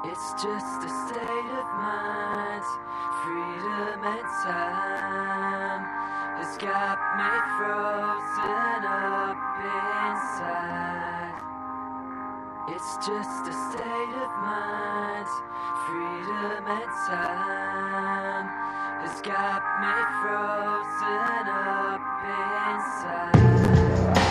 It's just a state of mind. Freedom and time has got me frozen up inside. It's just a state of mind. Freedom and time has got me frozen up inside.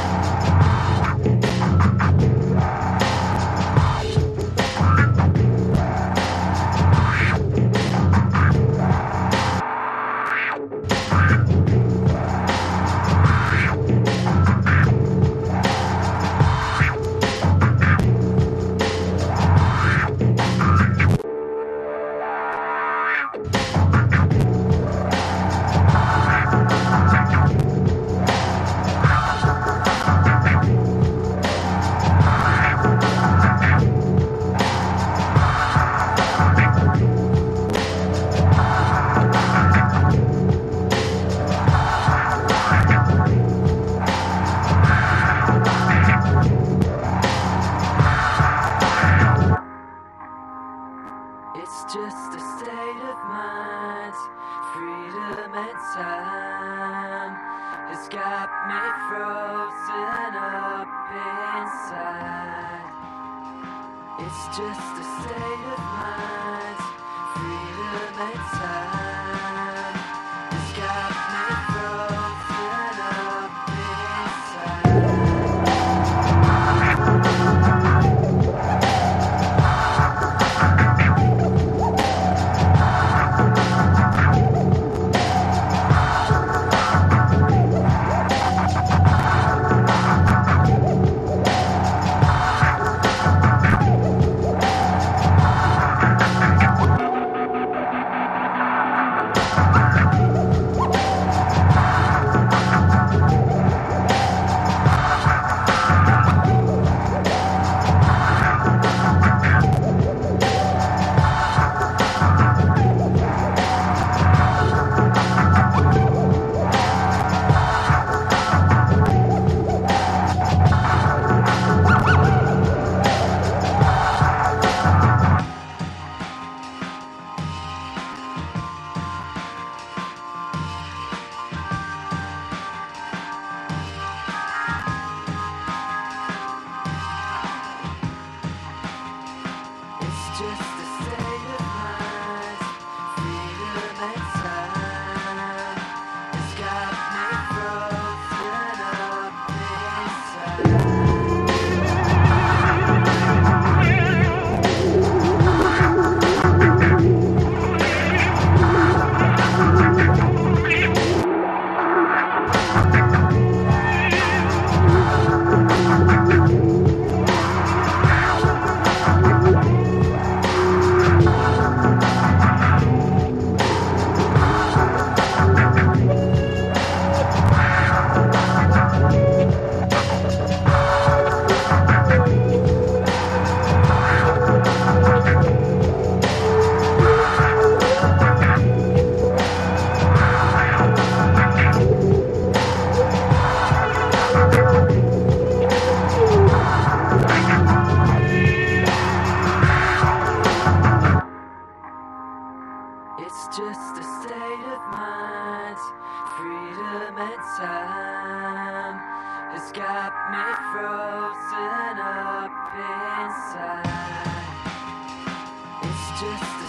It's just a state of mind. Freedom and time has got me frozen up inside. It's just a state of mind. Freedom and time has got me frozen up inside. It's just a state of mind. Freedom and time has got me frozen up inside. It's just a state of mind. Freedom and time has got me frozen up inside. It's just